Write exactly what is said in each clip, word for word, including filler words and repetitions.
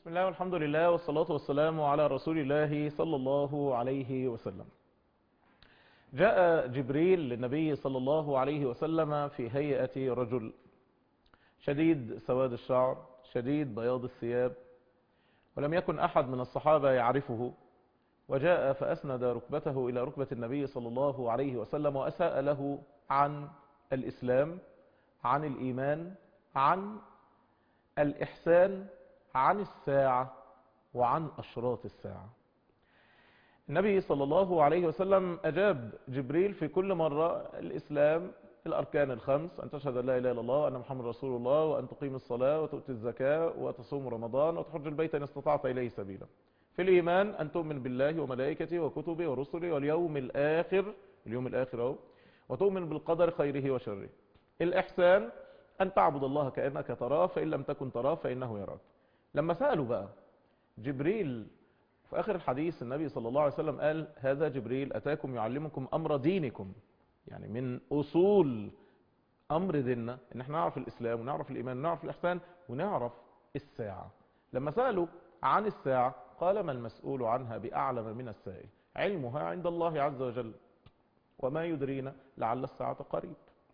بسم الله والحمد لله والصلاة والسلام على رسول الله صلى الله عليه وسلم. جاء جبريل للنبي صلى الله عليه وسلم في هيئة رجل شديد سواد الشعر شديد بياض الثياب، ولم يكن أحد من الصحابة يعرفه، وجاء فأسند ركبته إلى ركبة النبي صلى الله عليه وسلم وأساء له عن الإسلام، عن الإيمان، عن الإحسان، عن الساعة، وعن أشراط الساعة. النبي صلى الله عليه وسلم أجاب جبريل في كل مرة: الإسلام الأركان الخمس، أن تشهد أن لا إله إلا الله وأن محمد رسول الله، وأن تقيم الصلاة وتؤتي الزكاة وتصوم رمضان وتحج البيت إن استطعت إليه سبيلا. في الإيمان أن تؤمن بالله وملائكته وكتبه ورسله واليوم الآخر، اليوم الآخر أهو، وتؤمن بالقدر خيره وشره. الإحسان أن تعبد الله كأنك تراه فإن لم تكن تراه فإنه يراك. لما سألوا بقى جبريل في آخر الحديث، النبي صلى الله عليه وسلم قال: هذا جبريل أتاكم يعلمكم أمر دينكم. يعني من أصول أمر ديننا إن احنا نعرف الإسلام ونعرف الإيمان ونعرف الإحسان ونعرف الساعة. لما سألوا عن الساعة قال: ما المسؤول عنها بأعلم من السائل، علمها عند الله عز وجل، وما يدرينا لعل الساعة قريب.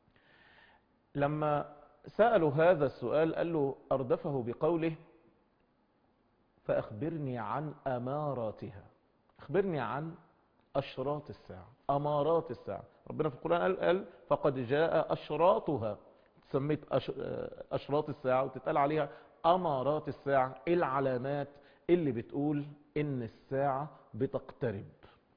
لما سألوا هذا السؤال قال له أردفه بقوله: فأخبرني عن أماراتها، أخبرني عن أشراط الساعة، أمارات الساعة. ربنا في القرآن قال, قال فقد جاء أشراطها، سميت أشراط الساعة وتتقال عليها أمارات الساعة، العلامات اللي بتقول إن الساعة بتقترب.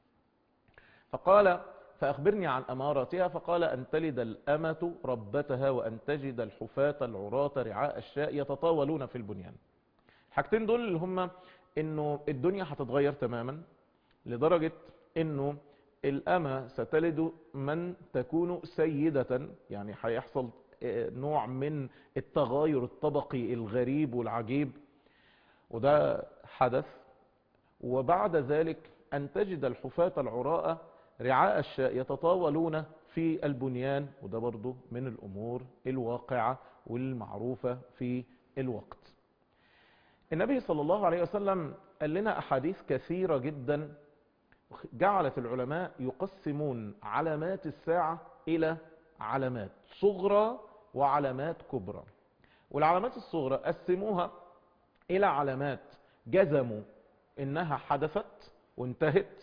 فقال: فأخبرني عن أماراتها، فقال: أن تلد الأمة ربتها وأن تجد الحفاة العراة رعاء الشاء يتطاولون في البنيان. الحاجتين دول اللي هم انه الدنيا هتتغير تماما، لدرجة انه الأمة ستلد من تكون سيدة، يعني هيحصل نوع من التغاير الطبقي الغريب والعجيب، وده حدث. وبعد ذلك أن تجد الحفاة العراء رعاء الشاء يتطاولون في البنيان، وده برضو من الأمور الواقعة والمعروفة في الوقت. النبي صلى الله عليه وسلم قال لنا أحاديث كثيرة جدا جعلت العلماء يقسمون علامات الساعة إلى علامات صغرى وعلامات كبرى. والعلامات الصغرى قسموها إلى علامات جزموا إنها حدثت وانتهت،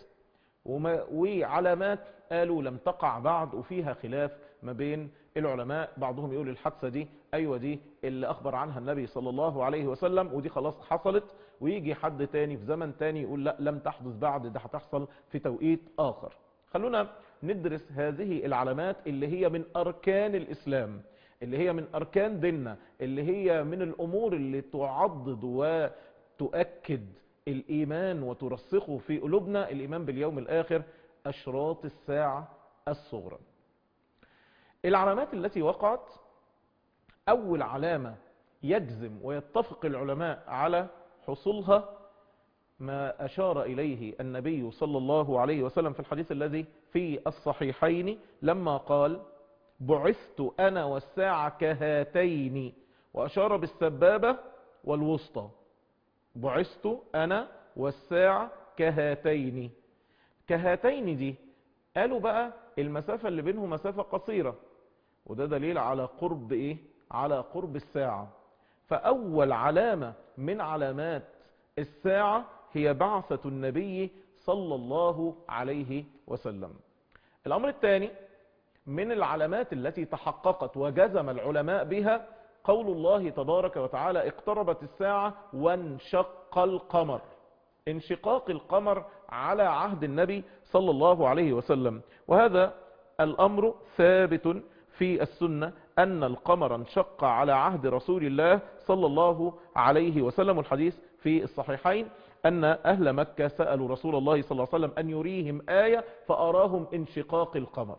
وعلامات قالوا لم تقع بعد وفيها خلاف ما بين العلماء. بعضهم يقول الحادثة دي أيوة دي اللي أخبر عنها النبي صلى الله عليه وسلم ودي خلاص حصلت، ويجي حد تاني في زمن تاني يقول لا لم تحدث بعد، ده هتحصل في توقيت آخر. خلونا ندرس هذه العلامات اللي هي من أركان الإسلام، اللي هي من أركان ديننا، اللي هي من الأمور اللي تعضد وتؤكد الإيمان وترسخه في قلوبنا، الإيمان باليوم الآخر، أشراط الساعة الصغرى. العلامات التي وقعت: أول علامة يجزم ويتفق العلماء على حصولها ما أشار إليه النبي صلى الله عليه وسلم في الحديث الذي في الصحيحين لما قال: بعثت أنا والساعة كهاتين، وأشار بالسبابة والوسطى. بعثت أنا والساعة كهاتين. كهاتين دي قالوا بقى المسافة اللي بينهم مسافة قصيرة، وده دليل على قرب إيه؟ على قرب الساعة. فأول علامة من علامات الساعة هي بعثة النبي صلى الله عليه وسلم. الأمر الثاني من العلامات التي تحققت وجزم العلماء بها قول الله تبارك وتعالى: اقتربت الساعة وانشق القمر. انشقاق القمر على عهد النبي صلى الله عليه وسلم، وهذا الأمر ثابت في السنة أن القمر انشق على عهد رسول الله صلى الله عليه وسلم. الحديث في الصحيحين أن أهل مكة سألوا رسول الله صلى الله عليه وسلم أن يريهم آية فأراهم انشقاق القمر.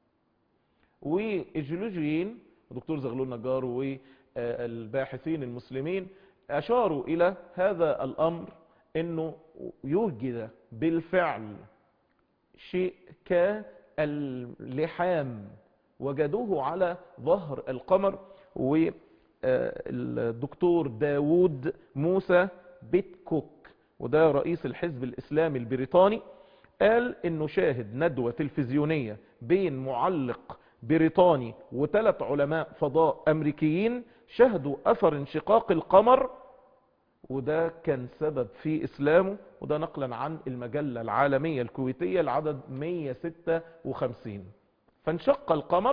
والجيولوجيين دكتور زغلول نجار والباحثين المسلمين أشاروا إلى هذا الأمر أنه يوجد بالفعل شيء كاللحام وجدوه على ظهر القمر، والدكتور داود موسى بيتكوك، وده رئيس الحزب الإسلامي البريطاني، قال انه شاهد ندوة تلفزيونية بين معلق بريطاني وثلاث علماء فضاء امريكيين شاهدوا اثر انشقاق القمر، وده كان سبب في اسلامه، وده نقلا عن المجلة العالمية الكويتية العدد مية وستة وخمسين. فانشق القمر،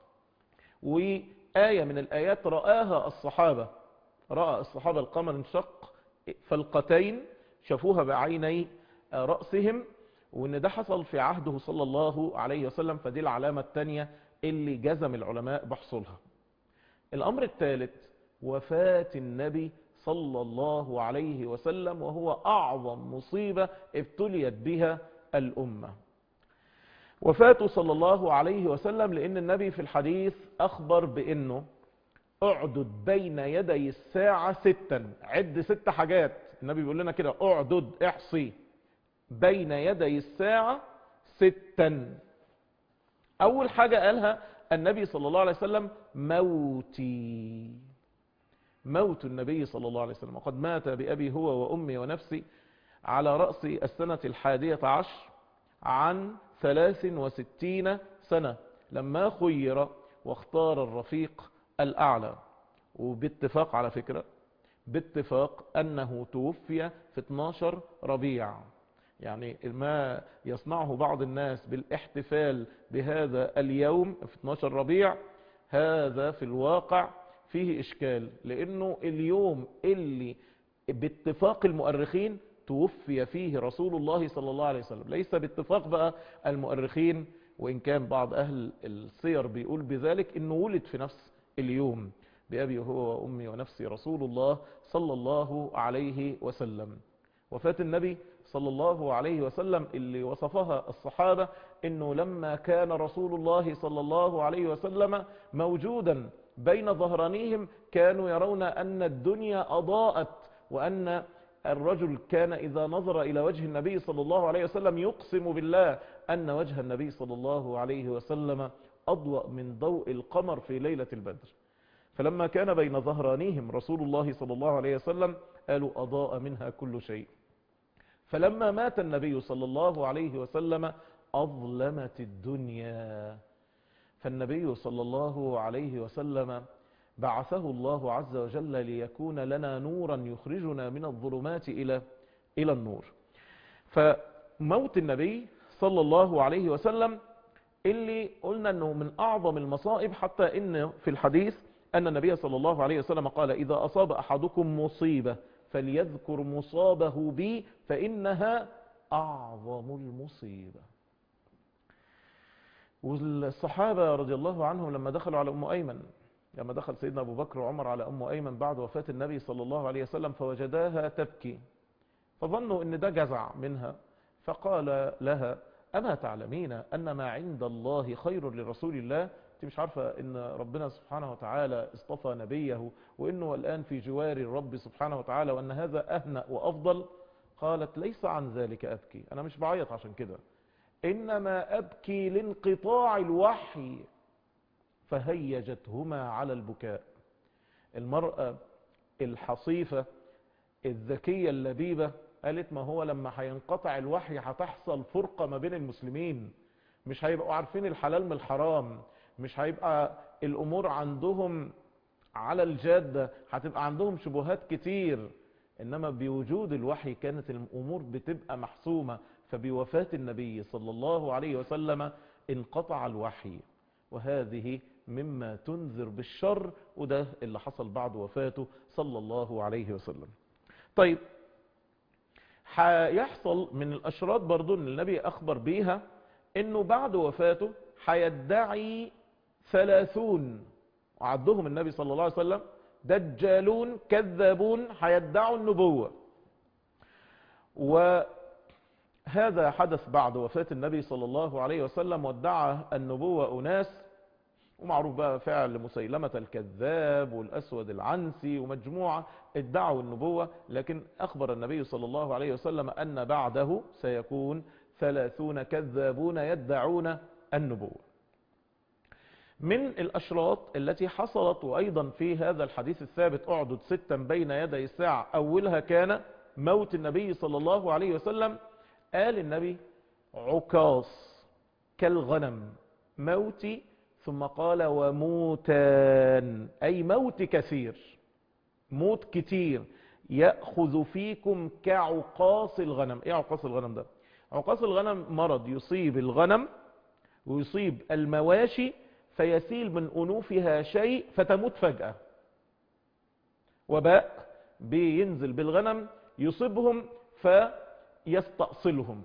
وآية من الآيات رآها الصحابة، رأى الصحابة القمر انشق فلقتين، شافوها بعيني رأسهم، وان ده حصل في عهده صلى الله عليه وسلم، فدي العلامة الثانية اللي جزم العلماء بحصولها. الامر الثالث وفاة النبي صلى الله عليه وسلم، وهو اعظم مصيبة ابتليت بها الامة. وفاته صلى الله عليه وسلم لان النبي في الحديث اخبر بانه اعدد بين يدي الساعة ستا، عد ست حاجات، النبي بيقول لنا كده اعدد احصي بين يدي الساعة ستا. اول حاجة قالها النبي صلى الله عليه وسلم موتي، موت النبي صلى الله عليه وسلم، وقد مات بأبي هو وأمي ونفسي على رأس السنة الحادية عشر عن ثلاث وستين سنة، لما خير واختار الرفيق الأعلى. وباتفاق على فكرة، باتفاق أنه توفي في اتناشر ربيع. يعني ما يصنعه بعض الناس بالاحتفال بهذا اليوم في اتناشر ربيع، هذا في الواقع فيه إشكال، لأنه اليوم اللي باتفاق المؤرخين توفي فيه رسول الله صلى الله عليه وسلم، ليس باتفاق بقى المؤرخين، وإن كان بعض أهل السير بيقول بذلك إنه ولد في نفس اليوم، بأبي هو وأمي ونفسي رسول الله صلى الله عليه وسلم. وفاة النبي صلى الله عليه وسلم اللي وصفها الصحابة إنه لما كان رسول الله صلى الله عليه وسلم موجودا بين ظهرانيهم كانوا يرون أن الدنيا أضاءت، وأن الرجل كان إذا نظر إلى وجه النبي صلى الله عليه وسلم يقسم بالله أن وجه النبي صلى الله عليه وسلم أضوأ من ضوء القمر في ليلة البدر. فلما كان بين ظهرانيهم رسول الله صلى الله عليه وسلم قالوا أضاء منها كل شيء. فلما مات النبي صلى الله عليه وسلم أظلمت الدنيا، فالنبي صلى الله عليه وسلم بعثه الله عز وجل ليكون لنا نورا يخرجنا من الظلمات إلى إلى النور. فموت النبي صلى الله عليه وسلم اللي قلنا أنه من أعظم المصائب، حتى إن في الحديث أن النبي صلى الله عليه وسلم قال إذا أصاب أحدكم مصيبة فليذكر مصابه بي فإنها أعظم المصيبة. والصحابة رضي الله عنهم لما دخلوا على أم أيمن، لما دخل سيدنا أبو بكر وعمر على أم أيمن بعد وفاة النبي صلى الله عليه وسلم فوجداها تبكي، فظنوا أن ده جزع منها، فقال لها أما تعلمين أن ما عند الله خير لرسول الله؟ انت مش عارفة ان ربنا سبحانه وتعالى اصطفى نبيه وانه الآن في جوار الرب سبحانه وتعالى وان هذا أهنأ وأفضل؟ قالت ليس عن ذلك أبكي، أنا مش بعيط عشان كده، إنما أبكي لانقطاع الوحي فهيجتهما على البكاء. المرأة الحصيفة الذكية اللبيبة قالت ما هو لما هينقطع الوحي هتحصل فرقة ما بين المسلمين، مش هيبقوا عارفين الحلال من الحرام، مش هيبقى الأمور عندهم على الجادة، هتبقى عندهم شبهات كتير، إنما بوجود الوحي كانت الأمور بتبقى محسومة. فبوفاة النبي صلى الله عليه وسلم انقطع الوحي، وهذه مما تنذر بالشر، وده اللي حصل بعد وفاته صلى الله عليه وسلم. طيب هيحصل من الأشراط برضو ان النبي أخبر بيها انه بعد وفاته هيدعي ثلاثون، وعدهم النبي صلى الله عليه وسلم دجالون كذابون هيدعوا النبوة. وهذا حدث بعد وفاة النبي صلى الله عليه وسلم، وادعى النبوة أناس، ومعروف بقى فعل مسيلمة الكذاب والأسود العنسي ومجموعة ادعوا النبوة، لكن أخبر النبي صلى الله عليه وسلم أن بعده سيكون ثلاثون كذابون يدعون النبوة. من الأشراط التي حصلت وأيضا في هذا الحديث الثابت اعدد ستا بين يدي الساعة أولها كان موت النبي صلى الله عليه وسلم. قال النبي عكاص كالغنم موتي، ثم قال وموتان، أي موت كثير، موت كتير، يأخذ فيكم كعقاص الغنم. ايه عقاص الغنم ده؟ عقاص الغنم مرض يصيب الغنم ويصيب المواشي فيسيل من أنوفها شيء فتموت فجأة. وباء بينزل بالغنم يصيبهم فيستأصلهم.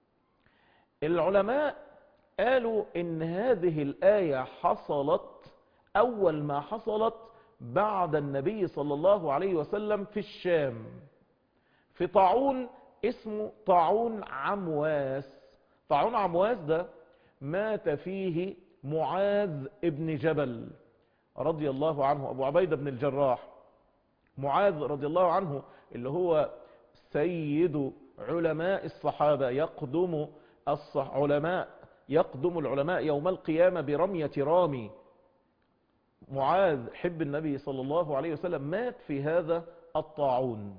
العلماء قالوا ان هذه الآية حصلت أول ما حصلت بعد النبي صلى الله عليه وسلم في الشام، في طاعون اسمه طاعون عمواس. طاعون عمواس ده مات فيه معاذ ابن جبل رضي الله عنه، أبو عبيدة بن الجراح. معاذ رضي الله عنه اللي هو سيد علماء الصحابة، يقدم العلماء يقدم العلماء يوم القيامة برمية رامي. معاذ حب النبي صلى الله عليه وسلم مات في هذا الطاعون.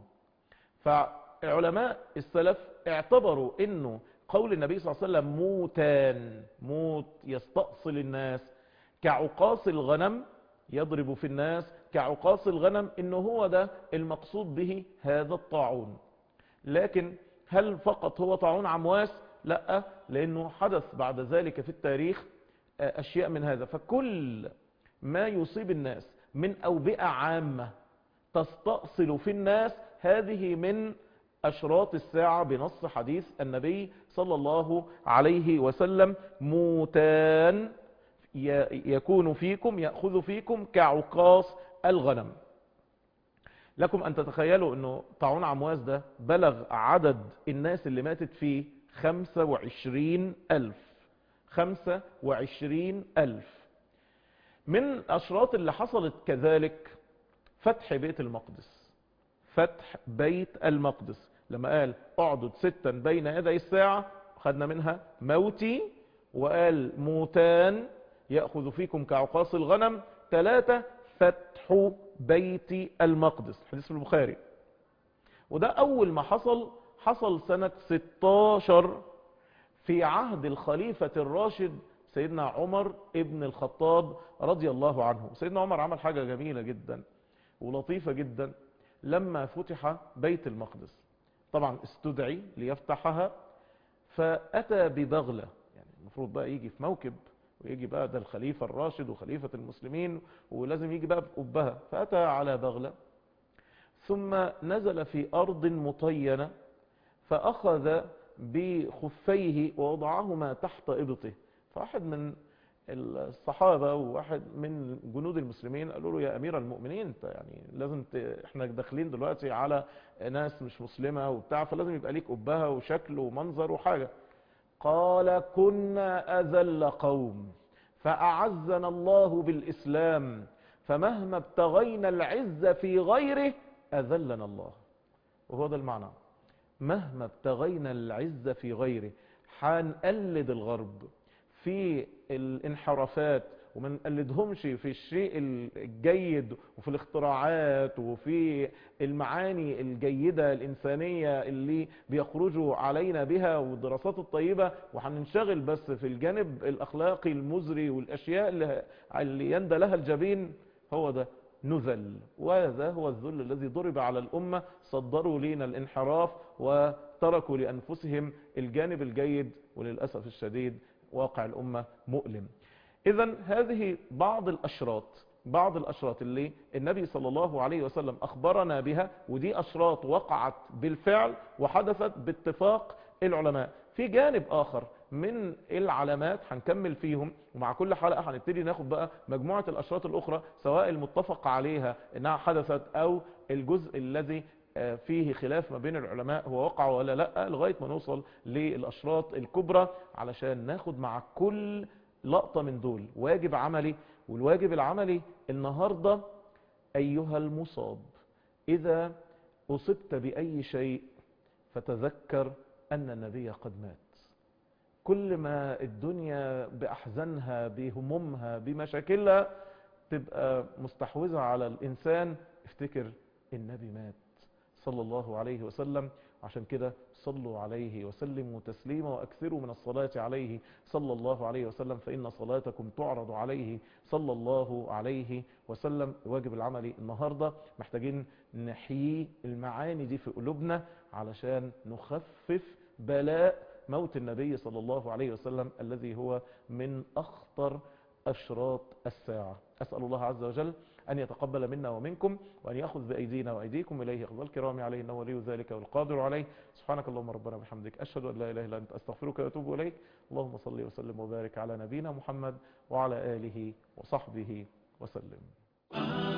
فعلماء السلف اعتبروا انه قول النبي صلى الله عليه وسلم موتان، موت يستأصل الناس كعقاص الغنم، يضرب في الناس كعقاص الغنم، انه هو ده المقصود به هذا الطاعون. لكن هل فقط هو طاعون عمواس؟ لا، لانه حدث بعد ذلك في التاريخ اشياء من هذا. فكل ما يصيب الناس من أوبئة عامة تستأصل في الناس هذه من أشراط الساعة بنص حديث النبي صلى الله عليه وسلم موتان يكون فيكم يأخذ فيكم كعقاص الغنم. لكم أن تتخيلوا أنه طاعون عمواس ده بلغ عدد الناس اللي ماتت فيه خمسة وعشرين ألف. خمسة وعشرين ألف. من أشراط اللي حصلت كذلك فتح بيت المقدس. فتح بيت المقدس لما قال اعدد ستا بين يدي الساعة، خدنا منها موتي، وقال موتان يأخذ فيكم كعقاص الغنم، ثلاثة فتح بيت المقدس، حديث البخاري. وده أول ما حصل حصل سنة ستاشر في عهد الخليفة الراشد سيدنا عمر ابن الخطاب رضي الله عنه. سيدنا عمر عمل حاجة جميلة جدا ولطيفة جدا لما فتح بيت المقدس. طبعا استدعي ليفتحها، فأتى ببغلة، يعني المفروض بقى يجي في موكب ويجي بقى ده الخليفة الراشد وخليفة المسلمين ولازم يجي بقى بقبها، فأتى على بغلة ثم نزل في أرض مطينة فأخذ بخفيه ووضعهما تحت إبطه. فواحد من الصحابة وواحد من جنود المسلمين قالوا له يا أمير المؤمنين انت يعني لازم ت... احنا داخلين دلوقتي على ناس مش مسلمة وبتاع، فلازم يبقى ليك قبها وشكل ومنظر وحاجة. قال كنا أذل قوم فأعزنا الله بالإسلام، فمهما ابتغينا العز في غيره أذلنا الله. وهو ده المعنى، مهما ابتغينا العز في غيره. حنقلد الغرب في الانحرافات وما نقلدهمش في الشيء الجيد وفي الاختراعات وفي المعاني الجيدة الإنسانية اللي بيخرجوا علينا بها والدراسات الطيبة، وهننشغل بس في الجانب الأخلاقي المزري والأشياء اللي, اللي يندى لها الجبين. هو ده نذل، وهذا هو الذل الذي ضرب على الأمة. صدروا لنا الانحراف وتركوا لأنفسهم الجانب الجيد، وللأسف الشديد واقع الأمة مؤلم. إذن هذه بعض الأشراط بعض الأشراط اللي النبي صلى الله عليه وسلم أخبرنا بها، ودي أشراط وقعت بالفعل وحدثت باتفاق العلماء. في جانب آخر من العلامات هنكمل فيهم، ومع كل حلقة هنبتدي ناخد بقى مجموعة الأشراط الأخرى سواء المتفق عليها إنها حدثت أو الجزء الذي فيه خلاف ما بين العلماء هو وقع ولا لا، لغاية ما نوصل للأشراط الكبرى علشان ناخد مع كل لقطة من دول واجب عملي. والواجب العملي النهاردة أيها المصاب، إذا أصبت بأي شيء فتذكر أن النبي قد مات. كل ما الدنيا بأحزانها بهمومها بمشاكلها تبقى مستحوذة على الإنسان، افتكر النبي مات صلى الله عليه وسلم. عشان كده صلوا عليه وسلموا تسليما وأكثروا من الصلاة عليه صلى الله عليه وسلم، فإن صلاتكم تعرض عليه صلى الله عليه وسلم. الواجب العملي النهاردة محتاجين نحيي المعاني دي في قلوبنا علشان نخفف بلاء موت النبي صلى الله عليه وسلم الذي هو من أخطر أشراط الساعة. أسأل الله عز وجل أن يتقبل منا ومنكم، وأن يأخذ بأيدينا وأيديكم إليه أخذ الكرام عليه، إنه ولي ذلك والقادر عليه. سبحانك اللهم ربنا وبحمدك، أشهد أن لا إله إلا أنت، أستغفرك وأتوب إليك. اللهم صل وسلم وبارك على نبينا محمد وعلى آله وصحبه وسلم.